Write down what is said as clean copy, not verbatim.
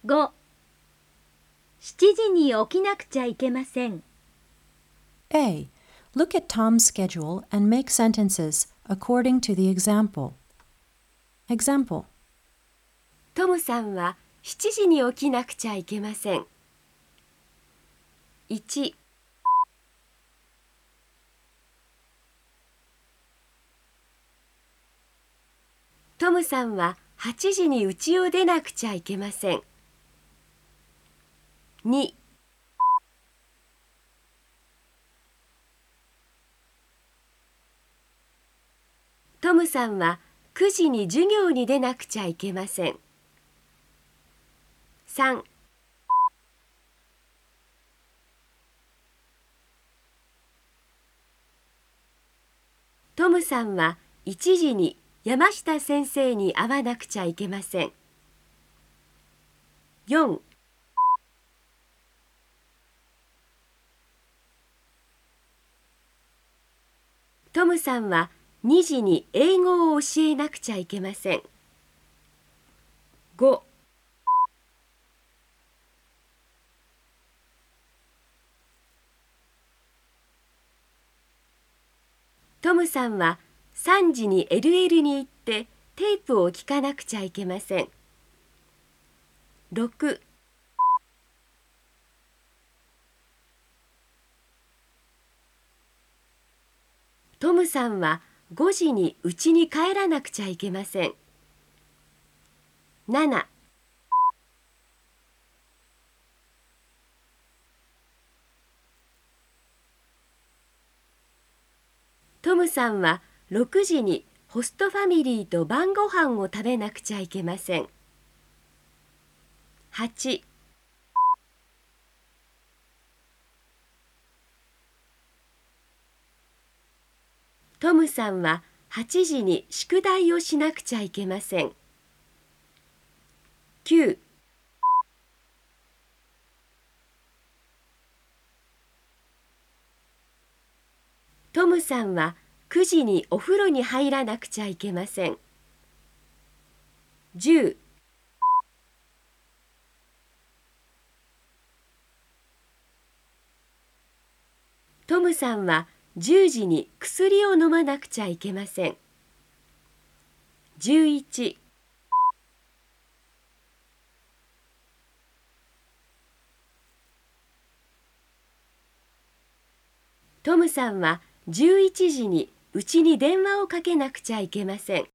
5、7時に起きなくちゃいけません。 A. Look at Tom's schedule and make sentences according to the example. Example: トムさんは7時に起きなくちゃいけません。1、トムさんは8時に家を出なくちゃいけません。2、トムさんは9時に授業に出なくちゃいけません。3、トムさんは1時に山下先生に会わなくちゃいけません。4、トムさんは2時に英語を教えなくちゃいけません。5、トムさんは3時に LL に行ってテープを聞かなくちゃいけません。6、トムさんは5時に家に帰らなくちゃいけません。7、トムさんは6時にホストファミリーと晩ご飯を食べなくちゃいけません。8、トムさんは8時に宿題をしなくちゃいけません。9、トムさんは9時にお風呂に入らなくちゃいけません。10、トムさんは10時に薬を飲まなくちゃいけません。11、トムさんは11時にうちに電話をかけなくちゃいけません。